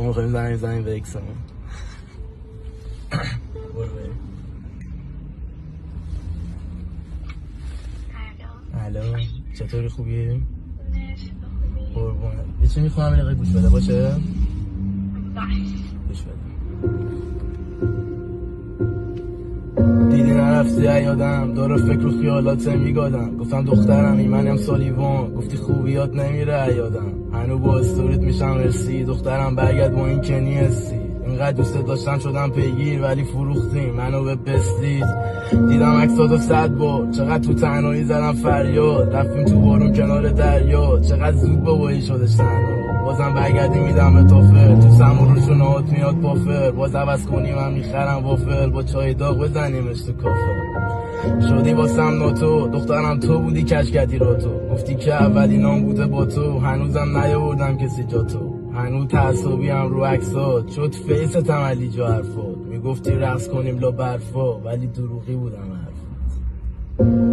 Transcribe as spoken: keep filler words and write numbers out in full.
میخواییم زنگ زنگ به اکسمون. برو بریم. الو چطوری خوبی؟ مرسی خوبی. قربونت. یه چی میخوام یه دقیقه گوش بده باشه؟ گوش بده. دیدی نرفتی یادم داره فکر و خیالات میگادم گفتم دخترمی منم سالیوان گفتی خوبیات نمیره یادم هنو با استوریت میشم رسی دخترم برگرد با این کنی هستی اینقدر دوست داشتم شدم پیگیر ولی فروختیم منو به پستیج دیدم عکساتو صد بار چقدر تو تنهایی زدم فریاد رفتیم تو بارون کنار دریا چقدر زود بابایی شدش تنها بازم برگردی میدم به تافل تو سمون روشون آت میاد پافر باز عوض کنیم هم میخرم وافل با چای داغ بزنیمش تو کافه شدی واسم ناتو دخترم تو بودی کش کردی را تو گفتی که اولی نام بوده با تو هنوزم نیاوردم کسی جا تو هنوز تعصبی هم رو عکسات شد فیس تملی جا حرفات میگفتی رقص کنیم لا برفا ولی دروغی بودم حرفات